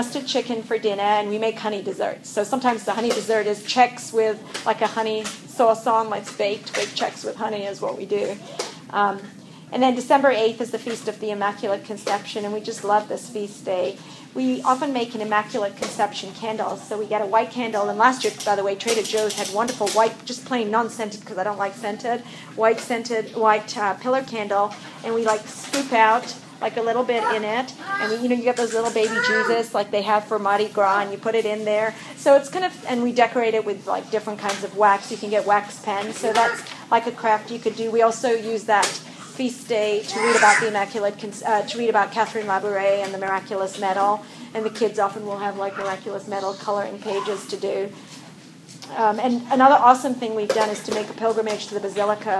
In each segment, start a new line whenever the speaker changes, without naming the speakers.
roasted chicken for dinner, and we make honey desserts. So sometimes the honey dessert is Chex with like a honey sauce on, like baked Chex with honey is what we do. And then December 8th is the Feast of the Immaculate Conception, and we just love this feast day. We often make an Immaculate Conception candle. So we get a white candle, and last year, by the way, Trader Joe's had wonderful white, just plain non-scented, because I don't like scented, white pillar candle, and we like scoop out like a little bit in it, and you get those little baby Jesus like they have for Mardi Gras, and you put it in there. So it's and we decorate it with like different kinds of wax. You can get wax pens, so that's like a craft you could do. We also use that feast day to read about the to read about Catherine Labouré and the miraculous medal, and the kids often will have like miraculous medal coloring pages to do. And another awesome thing we've done is to make a pilgrimage to the Basilica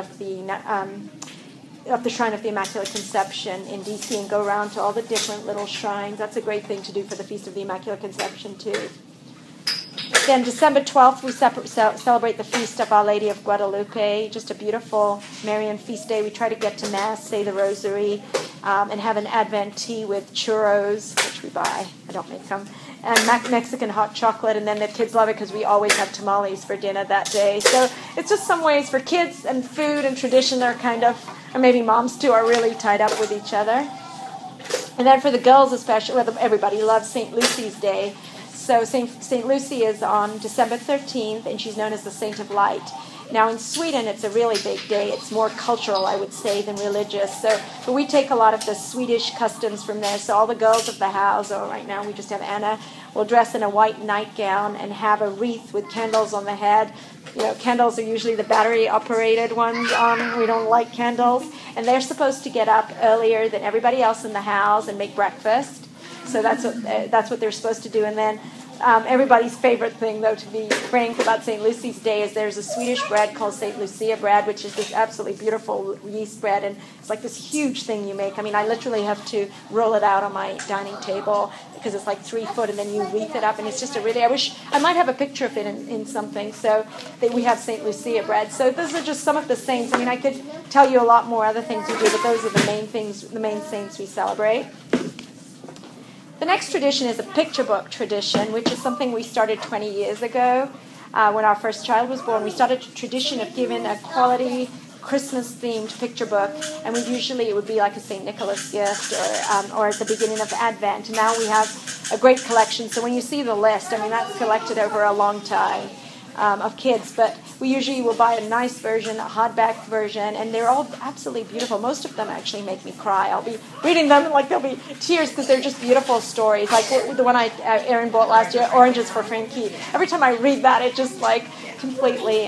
of the Shrine of the Immaculate Conception in D.C. and go around to all the different little shrines. That's a great thing to do for the Feast of the Immaculate Conception too. Then December 12th, we celebrate the Feast of Our Lady of Guadalupe, just a beautiful Marian feast day. We try to get to Mass, say the Rosary, and have an Advent tea with churros, which we buy. I don't make them. And Mexican hot chocolate, and then the kids love it because we always have tamales for dinner that day. So it's just some ways for kids, and food and tradition are kind of, or maybe moms too, are really tied up with each other. And then for the girls especially, well, everybody loves St. Lucy's Day. So St. Lucy is on December 13th, and she's known as the Saint of Light. Now in Sweden, it's a really big day. It's more cultural, I would say, than religious. But we take a lot of the Swedish customs from there. So all the girls of the house, or right now we just have Anna, will dress in a white nightgown and have a wreath with candles on the head. Candles are usually the battery-operated ones on. We don't like candles. And they're supposed to get up earlier than everybody else in the house and make breakfast. So that's what they're supposed to do. And then everybody's favorite thing, though, to be frank, about St. Lucy's Day is there's a Swedish bread called St. Lucia bread, which is this absolutely beautiful yeast bread, and it's like this huge thing you make. I mean, I literally have to roll it out on my dining table because it's like 3 foot, and then you wreath it up, and it's just I wish I might have a picture of it in something. So we have St. Lucia bread. So those are just some of the saints. I mean, I could tell you a lot more other things we do, but those are the main things, the main saints we celebrate. The next tradition is a picture book tradition, which is something we started 20 years ago when our first child was born. We started a tradition of giving a quality Christmas-themed picture book, and it would be like a St. Nicholas gift or at the beginning of Advent. And now we have a great collection. So when you see the list, I mean, that's collected over a long time of kids, but we usually will buy a nice version, a hardback version, and they're all absolutely beautiful. Most of them actually make me cry. I'll be reading them and there'll be tears because they're just beautiful stories. Like the one Erin bought last year, Oranges for Frankie. Every time I read that, it just completely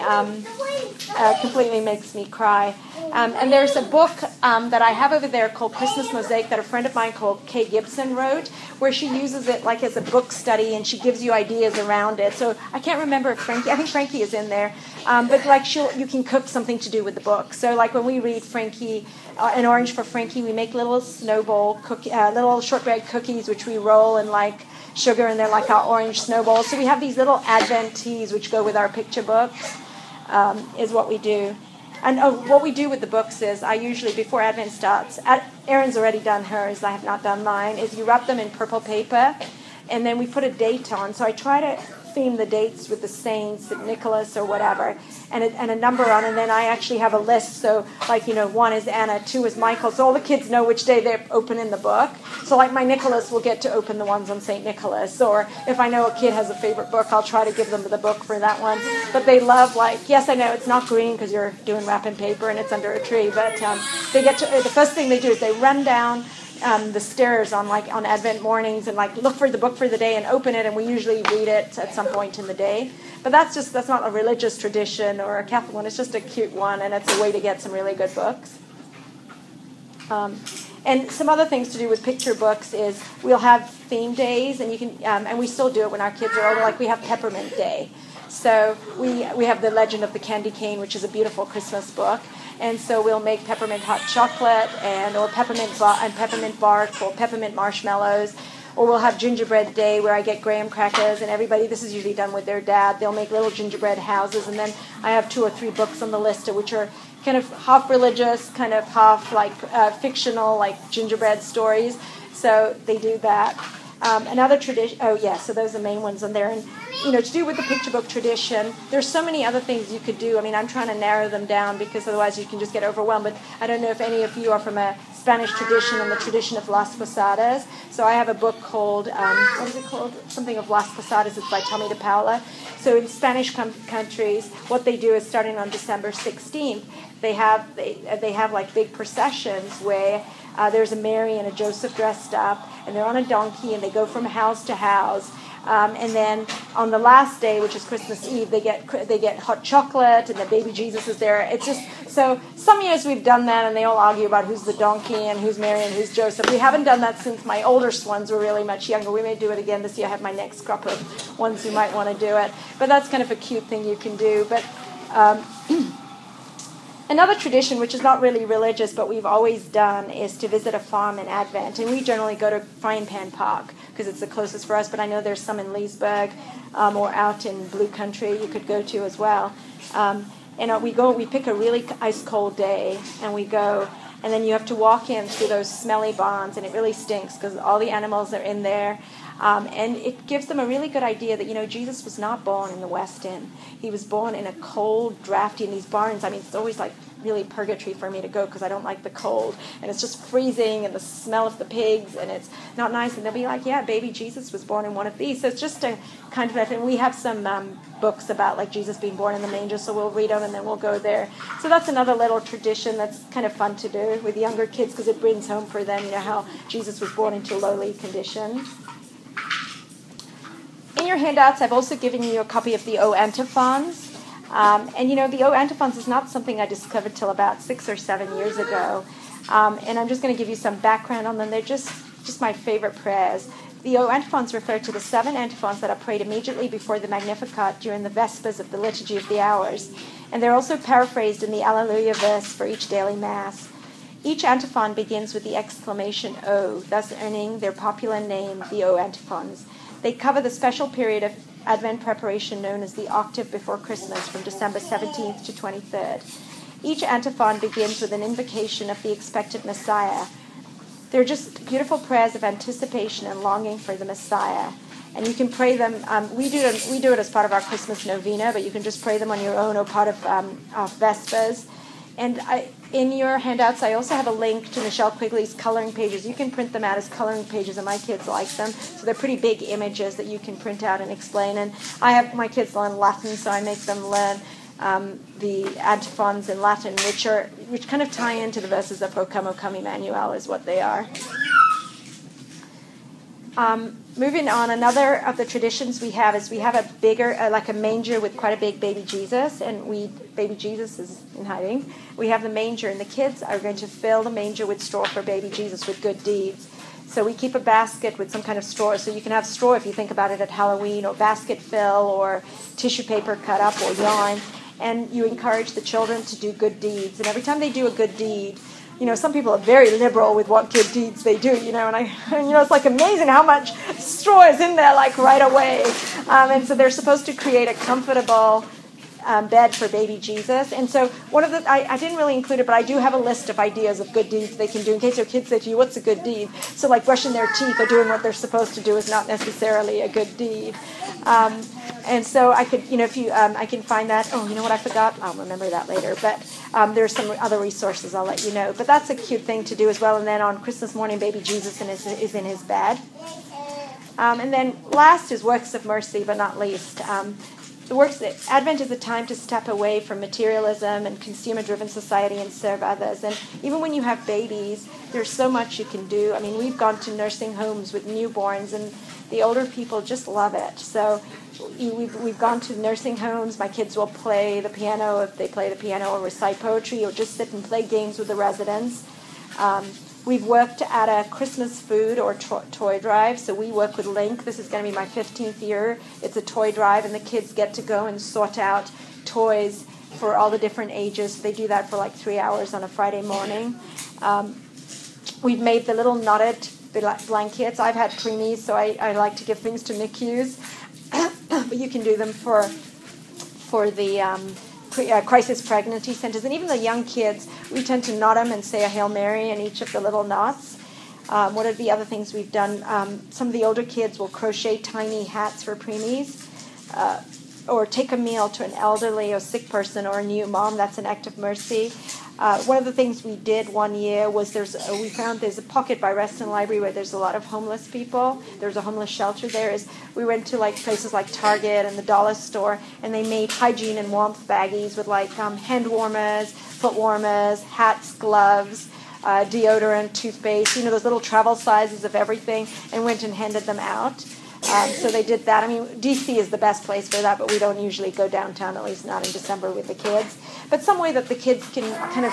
makes me cry. And there's a book that I have over there called Christmas Mosaic that a friend of mine called Kay Gibson wrote, where she uses it like as a book study, and she gives you ideas around it. So I can't remember if I think Frankie is in there, but like you can cook something to do with the book. So like when we read Frankie, An Orange for Frankie, we make little snowball little shortbread cookies, which we roll in like sugar, and they're like our orange snowballs. So we have these little Advent teas which go with our picture books, is what we do. And what we do with the books is I usually, before Advent starts, Erin's already done hers, I have not done mine, is you wrap them in purple paper, and then we put a date on. So I try to theme the dates with the saints, St. Nicholas or whatever, and a number on, and then I actually have a list. So like, 1 is Anna, 2 is Michael, so all the kids know which day they're opening the book. So like my Nicholas will get to open the ones on St. Nicholas, or if I know a kid has a favorite book, I'll try to give them the book for that one. But they love, yes, I know it's not green because you're doing wrapping paper and it's under a tree, but they get to, the first thing they do is they run down the stairs on Advent mornings and look for the book for the day and open it, and we usually read it at some point in the day. But that's not a religious tradition or a Catholic one. It's just a cute one, and it's a way to get some really good books. And some other things to do with picture books is we'll have theme days, and you can and we still do it when our kids are older. Like we have Peppermint Day. So we have The Legend of the Candy Cane, which is a beautiful Christmas book. And so we'll make peppermint hot chocolate or peppermint bark or peppermint marshmallows. Or we'll have gingerbread day where I get graham crackers, and everybody, this is usually done with their dad, they'll make little gingerbread houses, and then I have 2 or 3 books on the list which are kind of half religious, kind of half fictional, like gingerbread stories. So they do that. Another tradition, so those are the main ones on there. And, to do with the picture book tradition, there's so many other things you could do. I mean, I'm trying to narrow them down because otherwise you can just get overwhelmed. But I don't know if any of you are from a Spanish tradition and the tradition of Las Posadas. So I have a book called, what is it called? Something of Las Posadas. It's by Tommy de Paula. So in Spanish countries, what they do is starting on December 16th, they have like big processions where there's a Mary and a Joseph dressed up, and they're on a donkey, and they go from house to house. And then on the last day, which is Christmas Eve, they get hot chocolate, and the baby Jesus is there. It's just so. Some years we've done that, and they all argue about who's the donkey and who's Mary and who's Joseph. We haven't done that since my older ones were really much younger. We may do it again this year. I have my next crop of ones who might want to do it, but that's kind of a cute thing you can do. But another tradition, which is not really religious, but we've always done, is to visit a farm in Advent. And we generally go to Frying Pan Park because it's the closest for us, but I know there's some in Leesburg or out in Blue Country you could go to as well. And we pick a really ice-cold day, and we go, and then you have to walk in through those smelly barns, and it really stinks because all the animals are in there. And it gives them a really good idea that, Jesus was not born in the West End. He was born in a cold, drafty, in these barns. I mean, it's always like really purgatory for me to go because I don't like the cold. And it's just freezing and the smell of the pigs, and it's not nice. And they'll be like, yeah, baby Jesus was born in one of these. So it's just a kind of, and we have some books about like Jesus being born in the manger, so we'll read them and then we'll go there. So that's another little tradition that's kind of fun to do with younger kids because it brings home for them, how Jesus was born into lowly conditions. In your handouts, I've also given you a copy of the O Antiphons. The O Antiphons is not something I discovered till about 6 or 7 years ago. And I'm just going to give you some background on them. They're just my favorite prayers. The O Antiphons refer to the 7 antiphons that are prayed immediately before the Magnificat during the Vespers of the Liturgy of the Hours. And they're also paraphrased in the Alleluia verse for each daily Mass. Each antiphon begins with the exclamation O, thus earning their popular name, the O Antiphons. They cover the special period of Advent preparation known as the octave before Christmas from December 17th to 23rd. Each antiphon begins with an invocation of the expected Messiah. They're just beautiful prayers of anticipation and longing for the Messiah. And you can pray them, we do it as part of our Christmas novena, but you can just pray them on your own or part of Vespers. And in your handouts, I also have a link to Michelle Quigley's coloring pages. You can print them out as coloring pages, and my kids like them. So they're pretty big images that you can print out and explain. And I have my kids learn Latin, so I make them learn the antiphons in Latin, which kind of tie into the verses of O Come, Emmanuel, is what they are. Moving on, another of the traditions we have is we have a bigger, like a manger with quite a big baby Jesus, and baby Jesus is in hiding. We have the manger, and the kids are going to fill the manger with straw for baby Jesus with good deeds. So we keep a basket with some kind of straw. So you can have straw if you think about it at Halloween, or basket fill, or tissue paper cut up, or yarn. And you encourage the children to do good deeds. And every time they do a good deed, some people are very liberal with what good deeds they do, and it's like amazing how much straw is in there, like right away. And so they're supposed to create a comfortable bed for baby Jesus. And so one of the, I didn't really include it, but I do have a list of ideas of good deeds they can do in case your kids say to you, what's a good deed? So like brushing their teeth or doing what they're supposed to do is not necessarily a good deed. And so I could, if you, I can find that. Oh, you know what I forgot? I'll remember that later. But there's some other resources I'll let you know. But that's a cute thing to do as well. And then on Christmas morning, baby Jesus is in his bed. And then last is works of mercy, but not least. Advent is a time to step away from materialism and consumer-driven society and serve others. And even when you have babies, there's so much you can do. I mean, we've gone to nursing homes with newborns, and the older people just love it. So we've gone to nursing homes. My kids will play the piano if they play the piano, or recite poetry, or just sit and play games with the residents. We've worked at a Christmas food or toy drive, so we work with Link. This is going to be my 15th year. It's a toy drive, and the kids get to go and sort out toys for all the different ages. They do that for like 3 hours on a Friday morning. We've made the little knotted blankets. I've had preemies, so I like to give things to NICUs. But you can do them for the crisis pregnancy centers. And even the young kids, we tend to knot them and say a Hail Mary in each of the little knots. What are the other things we've done? Some of the older kids will crochet tiny hats for preemies, or take a meal to an elderly or sick person or a new mom. That's an act of mercy. One of the things we did one year was we found there's a pocket by Reston Library where there's a lot of homeless people. There's a homeless shelter there. We went to places like Target and the dollar store, and they made hygiene and warmth baggies with hand warmers, foot warmers, hats, gloves, deodorant, toothpaste, those little travel sizes of everything, and went and handed them out. So they did that. I mean, DC is the best place for that, but we don't usually go downtown, at least not in December with the kids. But some way that the kids can kind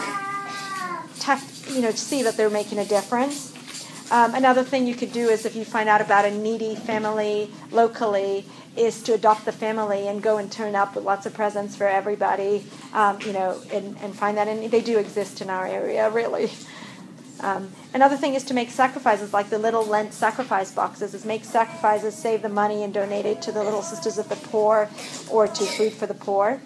of see that they're making a difference. Another thing you could do is, if you find out about a needy family locally, is to adopt the family and go and turn up with lots of presents for everybody, and find that. And they do exist in our area, really. Another thing is to make sacrifices, like the little Lent sacrifice boxes, is make sacrifices, save the money, and donate it to the Little Sisters of the Poor or to Food for the Poor.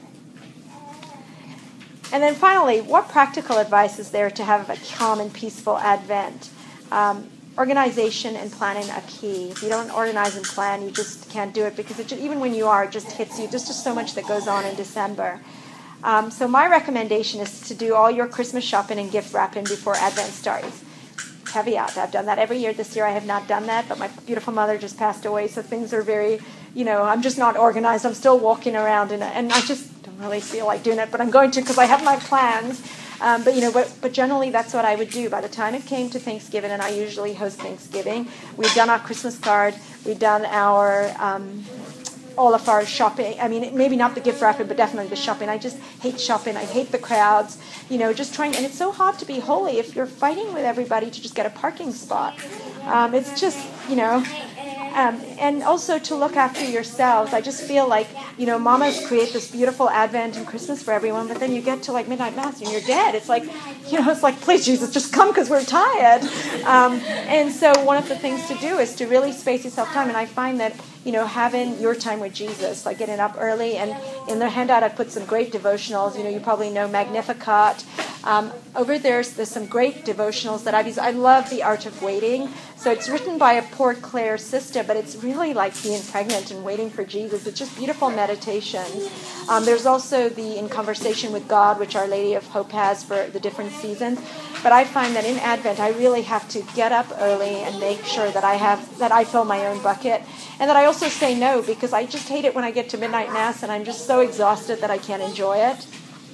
And then finally, what practical advice is there to have a calm and peaceful Advent? Organization and planning are key. If you don't organize and plan, you just can't do it, because even when you are, it just hits you. There's just so much that goes on in December. So my recommendation is to do all your Christmas shopping and gift wrapping before Advent starts. Caveat, I've done that every year. This year I have not done that, but my beautiful mother just passed away, so things are very, I'm just not organized. I'm still walking around, and I just don't really feel like doing it, but I'm going to, because I have my plans. But generally that's what I would do. By the time it came to Thanksgiving, and I usually host Thanksgiving, we've done our Christmas card, we've done our all of our shopping. I mean, maybe not the gift wrapping, but definitely the shopping. I just hate shopping. I hate the crowds. Just trying, and it's so hard to be holy if you're fighting with everybody to just get a parking spot. It's just, and also to look after yourselves. I just feel like, mamas create this beautiful Advent and Christmas for everyone, but then you get to midnight mass and you're dead. It's like, please Jesus, just come because we're tired. And so one of the things to do is to really space yourself time. And I find that, having your time with Jesus, like getting up early, and in the handout I put some great devotionals. You probably know Magnificat. Over there's some great devotionals that I've used. I love The Art of Waiting. So it's written by a Port Clare sister, but it's really like being pregnant and waiting for Jesus. It's just beautiful meditations. There's also the In Conversation with God, which Our Lady of Hope has for the different seasons. But I find that in Advent, I really have to get up early and make sure that I fill my own bucket, and that I also say no, because I just hate it when I get to midnight mass and I'm just so exhausted that I can't enjoy it.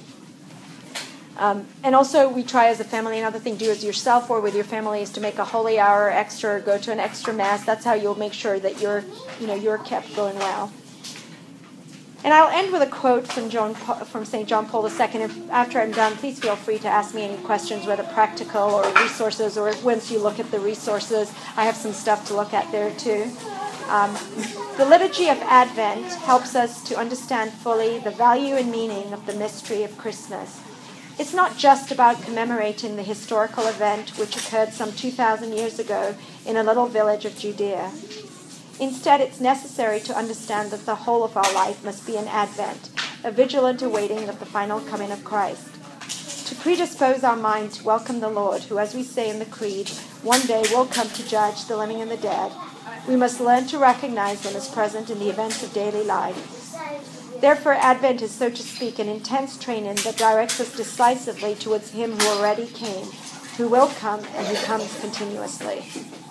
And also we try as a family, another thing to do as yourself or with your family is to make a holy hour extra, or go to an extra mass. That's how you'll make sure that you're kept going well. And I'll end with a quote from St. John Paul II. If after I'm done, please feel free to ask me any questions, whether practical or resources, or once you look at the resources, I have some stuff to look at there too. The liturgy of Advent helps us to understand fully the value and meaning of the mystery of Christmas. It's not just about commemorating the historical event which occurred some 2,000 years ago in a little village of Judea. Instead, it's necessary to understand that the whole of our life must be an Advent, a vigilant awaiting of the final coming of Christ. To predispose our mind to welcome the Lord, who, as we say in the Creed, one day will come to judge the living and the dead, we must learn to recognize him as present in the events of daily life. Therefore, Advent is, so to speak, an intense training that directs us decisively towards him who already came, who will come, and who comes continuously.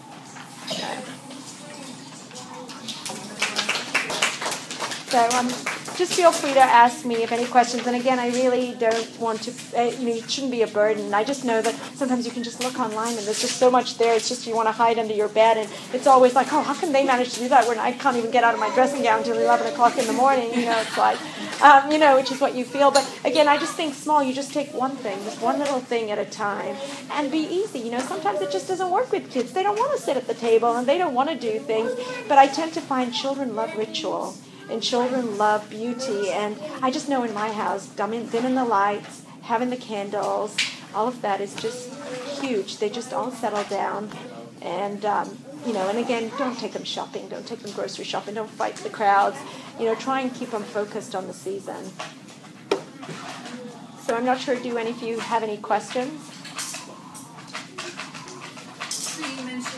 So just feel free to ask me if any questions. And again, I really don't want to, it shouldn't be a burden. I just know that sometimes you can just look online and there's just so much there. It's just you want to hide under your bed. And it's always like, oh, how can they manage to do that when I can't even get out of my dressing gown until 11 o'clock in the morning? It's like, which is what you feel. But again, I just think small. You just take one thing, just one little thing at a time, and be easy. Sometimes it just doesn't work with kids. They don't want to sit at the table and they don't want to do things. But I tend to find children love ritual. And children love beauty, and I just know in my house, dimming the lights, having the candles, all of that is just huge. They just all settle down, and and again, don't take them shopping, don't take them grocery shopping, don't fight the crowds. Try and keep them focused on the season. So I'm not sure. Do any of you have any questions?
So you mentioned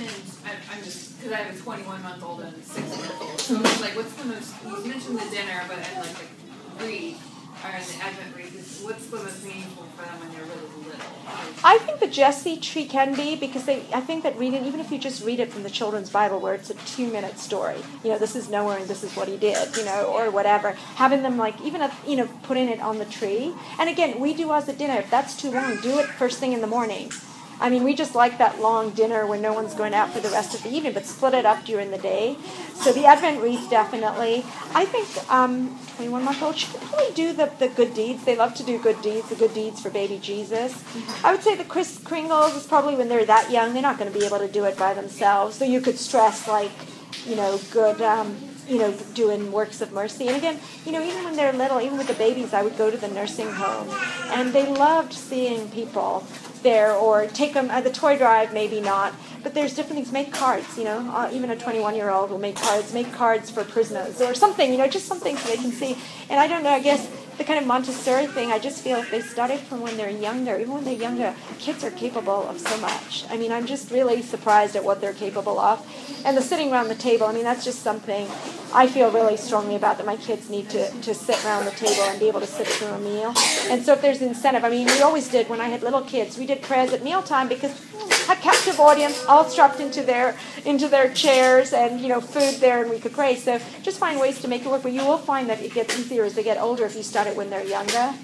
I'm just, because I have a 21-month-old and a 6-month-old. So it's like, what's the most, you mentioned the dinner, but and like the read, or the Advent read, what's the most meaningful for them when they're really little?
I think the Jesse tree can be, because I think that reading, even if you just read it from the children's Bible where it's a 2-minute story, this is Noah and this is what he did, or whatever, having them like, even, putting it on the tree. And again, we do as a dinner, if that's too long, do it first thing in the morning. I mean, we just like that long dinner when no one's going out for the rest of the evening, but split it up during the day. So the Advent wreath, definitely. I think 21-month-old should probably do the good deeds. They love to do good deeds, the good deeds for baby Jesus. I would say the Kris Kringles is probably when they're that young. They're not going to be able to do it by themselves. So you could stress, like, good... doing works of mercy. And again, even when they're little, even with the babies, I would go to the nursing home. And they loved seeing people there, or take them at the toy drive, maybe not. But there's different things. Make cards, even a 21-year-old will make cards for prisoners or something, just something so they can see. And I don't know, I guess the kind of Montessori thing, I just feel if they started from when they're younger, even when they're younger, kids are capable of so much. I mean, I'm just really surprised at what they're capable of. And the sitting around the table, I mean, that's just something I feel really strongly about, that my kids need to sit around the table and be able to sit through a meal. And so if there's incentive, I mean, we always did, when I had little kids, we did prayers at mealtime because a captive audience all strapped into their chairs, and food there, and we could pray. So just find ways to make it work. But you will find that it gets easier as they get older if you start it when they're younger.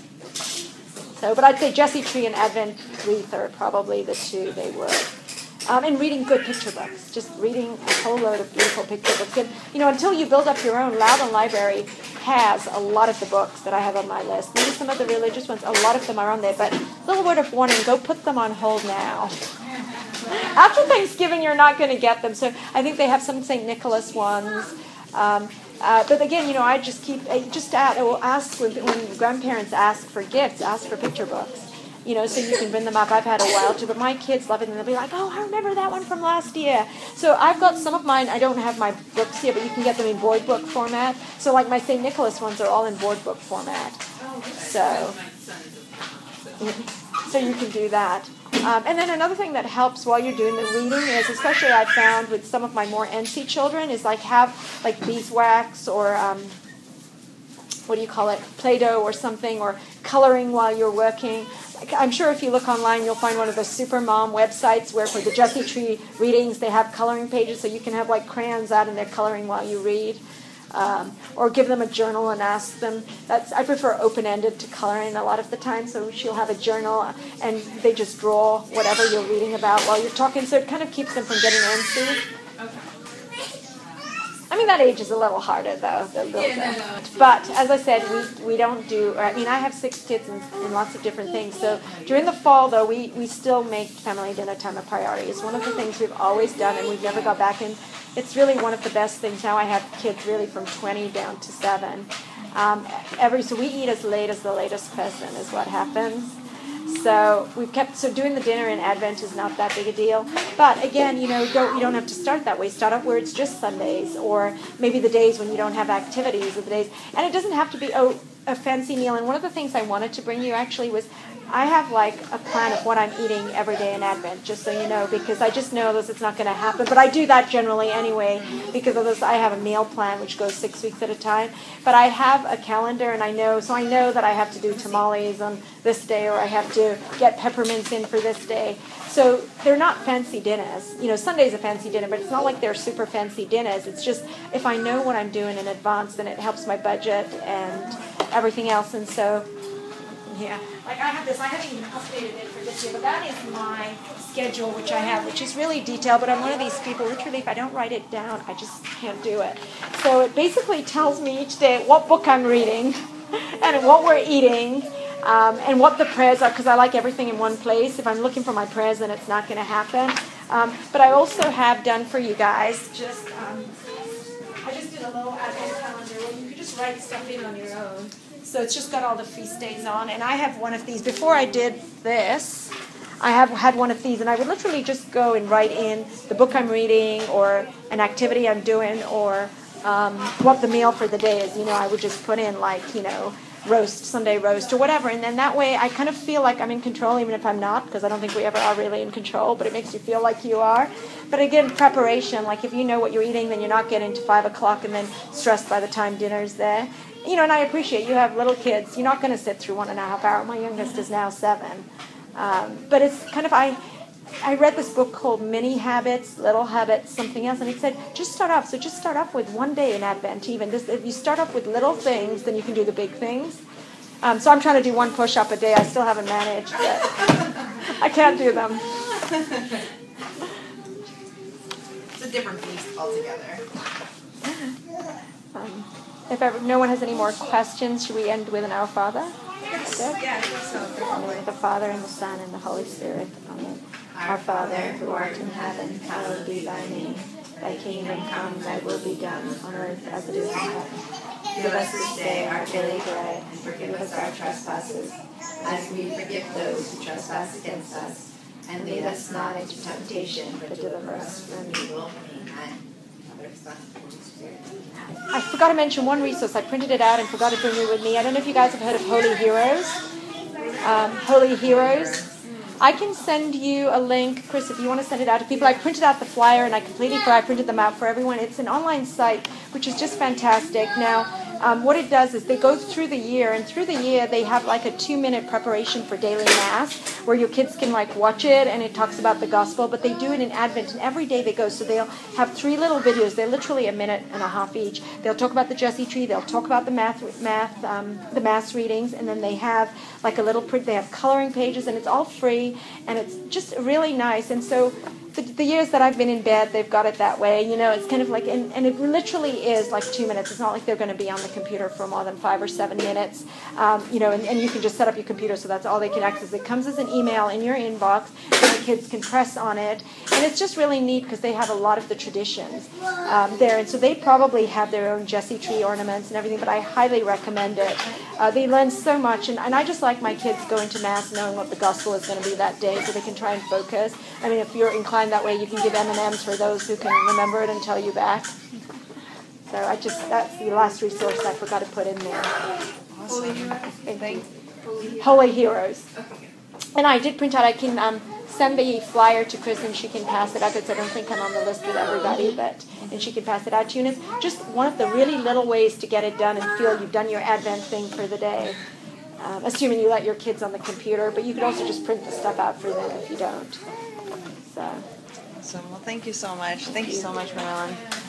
So, but I'd say Jesse Tree and Advent wreath are probably the two they would. And reading good picture books, just reading a whole load of beautiful picture books. And, until you build up your own, Loudon Library has a lot of the books that I have on my list. Maybe some of the religious ones, a lot of them are on there. But little word of warning, go put them on hold now. After Thanksgiving, you're not going to get them. So I think they have some St. Nicholas ones. But again, I just ask when grandparents ask for gifts, ask for picture books. So you can bring them up. I've had a while too, but my kids love it, and they'll be like, oh, I remember that one from last year. So I've got some of mine. I don't have my books here, but you can get them in board book format. So like my St. Nicholas ones are all in board book format. So you can do that. And then another thing that helps while you're doing the reading is, especially I've found with some of my more NC children, is have beeswax or Play-Doh or something, or coloring while you're working. I'm sure if you look online, you'll find one of the Supermom websites where for the Jesse Tree readings, they have coloring pages, so you can have crayons out and they're coloring while you read. Or give them a journal and ask them. I prefer open-ended to coloring a lot of the time, so she'll have a journal and they just draw whatever you're reading about while you're talking, so it kind of keeps them from getting antsy.
Okay.
I mean, that age is a little harder, though. But, as I said, we don't do... I mean, I have 6 kids and lots of different things. So, during the fall, though, we still make family dinner time a priority. It's one of the things we've always done, and we've never got back in. It's really one of the best things. Now I have kids really from 20 down to 7. So we eat as late as the latest person is what happens. So doing the dinner in Advent is not that big a deal. But again, you don't have to start that way. Start out where it's just Sundays, or maybe the days when you don't have activities, or the days. And it doesn't have to be a fancy meal. And one of the things I wanted to bring you actually was, I have a plan of what I'm eating every day in Advent, just so you know, because I just know this, it's not going to happen. But I do that generally anyway, because of this. I have a meal plan which goes 6 weeks at a time. But I have a calendar, and I know that I have to do tamales on this day, or I have to get peppermints in for this day. So they're not fancy dinners. Sunday's a fancy dinner, but it's not like they're super fancy dinners. It's just, if I know what I'm doing in advance, then it helps my budget and everything else. And so, yeah. I have this. I haven't even updated it for this year, but that is my schedule, which I have, which is really detailed. But I'm one of these people, literally, if I don't write it down, I just can't do it. So it basically tells me each day what book I'm reading and what we're eating. And what the prayers are, because I like everything in one place. If I'm looking for my prayers, then it's not going to happen. But I also have done for you guys, I just did a little Advent calendar where you could just write stuff in on your own. So it's just got all the feast days on. And I have one of these. Before I did this, I have had one of these, and I would literally just go and write in the book I'm reading, or an activity I'm doing, or what the meal for the day is. I would just put in roast, Sunday roast, or whatever. And then that way I kind of feel like I'm in control, even if I'm not, because I don't think we ever are really in control, but it makes you feel like you are. But again, preparation, like if you know what you're eating, then you're not getting to 5 o'clock and then stressed by the time dinner's there. You know, and I appreciate you have little kids. You're not going to sit through 1.5 hours. My youngest is now 7. But it's kind of, I read this book called Mini Habits, Little Habits, something else, and it said, just start off. So just start off with one day in Advent even. If you start off with little things, then you can do the big things. So I'm trying to do 1 push-up a day. I still haven't managed, but I can't do them.
It's a different beast altogether.
If no one has any more questions, should we end with an Our Father?
Yes. Yeah, I think so.
In the name of the Father, and the Son, and the Holy Spirit. Amen. Our Father, who art in heaven, hallowed be thy name. Thy kingdom come, thy will be done, on earth as it is in heaven. Give us this day our daily bread, and forgive us our trespasses, as we forgive those who trespass against us. And lead us not into temptation, but deliver us from evil.
Amen. Father, Son, Holy Spirit.
I forgot to mention one resource. I printed it out and forgot to bring it with me. I don't know if you guys have heard of Holy Heroes. Holy Heroes. I can send you a link, Chris, if you want to send it out to people. I printed out the flyer and I printed them out for everyone. It's an online site, which is just fantastic. Now, what it does is they go through the year, and through the year they have like a 2-minute preparation for daily mass, where your kids can like watch it, and it talks about the gospel, but they do it in Advent, and every day they go. So they'll have 3 little videos. They're literally 1.5 minutes each. They'll talk about the Jesse tree. They'll talk about the mass readings, and then they have like a little print. They have coloring pages, and it's all free, and it's just really nice. And so the years that I've been in bed, they've got it that way. You know, it's kind of like, and it literally is like 2 minutes. It's not like they're going to be on the computer for more than 5 or 7 minutes. You know, and you can just set up your computer so that's all they can access. It comes as an email in your inbox, and the kids can press on it. And it's just really neat because they have a lot of the traditions there. And so they probably have their own Jesse tree ornaments and everything, but I highly recommend it. They learn so much, and I just like my kids going to Mass knowing what the gospel is going to be that day so they can try and focus. I mean, if you're inclined that way, you can give M&Ms for those who can remember it and tell you back. So that's the last resource I forgot to put in there.
Holy Heroes.
Thank you. Holy Heroes.
Okay.
And I did print out, I can send the flyer to Chris and she can pass it out, because I don't think I'm on the list with everybody, and she can pass it out to you. And it's just one of the really little ways to get it done and feel you've done your Advent thing for the day. Assuming you let your kids on the computer, but you could also just print the stuff out for them if you don't. So.
Awesome. Well, thank you so much. Thank you so much, Marilyn.